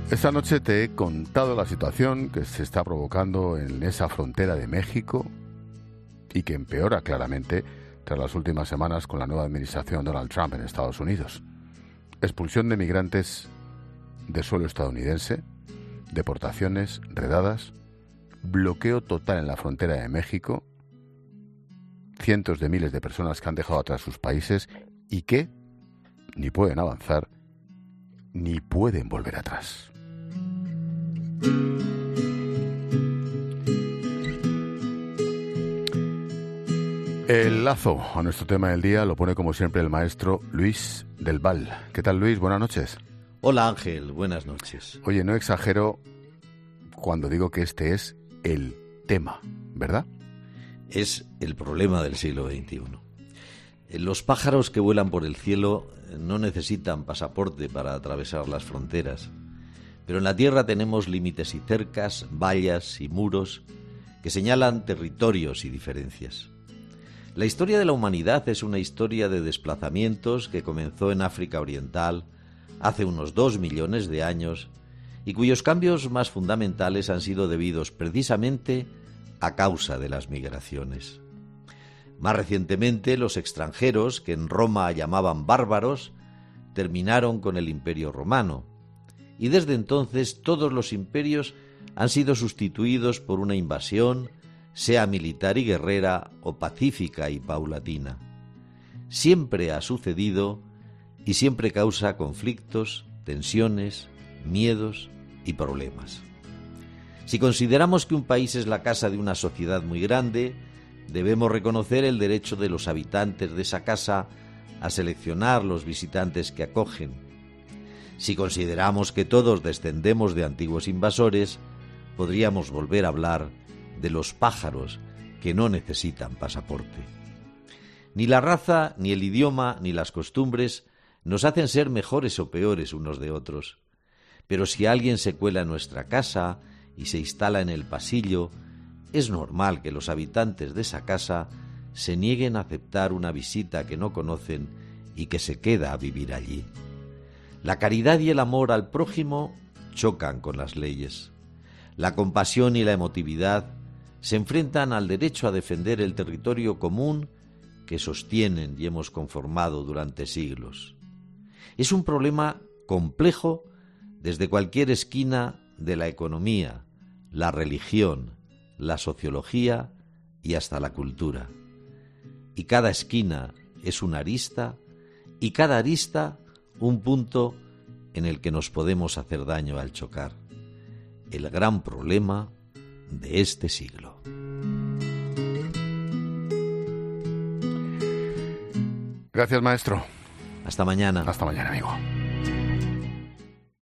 Esta noche te he contado la situación que se está provocando en esa frontera de México y que empeora claramente tras las últimas semanas con la nueva administración de Donald Trump en Estados Unidos. Expulsión de migrantes de suelo estadounidense, deportaciones, redadas, bloqueo total en la frontera de México, cientos de miles de personas que han dejado atrás sus países y que ni pueden avanzar ni pueden volver atrás. El lazo a nuestro tema del día lo pone como siempre el maestro Luis del Val. ¿Qué tal, Luis? Buenas noches. Hola, Ángel. Buenas noches. Oye, no exagero cuando digo que este es el tema, ¿verdad? Es el problema del siglo XXI. Los pájaros que vuelan por el cielo no necesitan pasaporte para atravesar las fronteras, pero en la tierra tenemos límites y cercas, vallas y muros que señalan territorios y diferencias. La historia de la humanidad es una historia de desplazamientos que comenzó en África Oriental hace unos 2 millones de años y cuyos cambios más fundamentales han sido debidos precisamente a causa de las migraciones. Más recientemente, los extranjeros, que en Roma llamaban bárbaros, terminaron con el Imperio Romano, y desde entonces todos los imperios han sido sustituidos por una invasión, sea militar y guerrera o pacífica y paulatina. Siempre ha sucedido y siempre causa conflictos, tensiones, miedos y problemas. Si consideramos que un país es la casa de una sociedad muy grande, debemos reconocer el derecho de los habitantes de esa casa a seleccionar los visitantes que acogen. Si consideramos que todos descendemos de antiguos invasores, podríamos volver a hablar de los pájaros que no necesitan pasaporte. Ni la raza, ni el idioma, ni las costumbres nos hacen ser mejores o peores unos de otros. Pero si alguien se cuela en nuestra casa y se instala en el pasillo, es normal que los habitantes de esa casa se nieguen a aceptar una visita que no conocen y que se queda a vivir allí. La caridad y el amor al prójimo chocan con las leyes. La compasión y la emotividad se enfrentan al derecho a defender el territorio común que sostienen y hemos conformado durante siglos. Es un problema complejo desde cualquier esquina de la economía, la religión, la sociología y hasta la cultura. Y cada esquina es una arista y cada arista un punto en el que nos podemos hacer daño al chocar. El gran problema de este siglo. Gracias, maestro. Hasta mañana. Hasta mañana, amigo.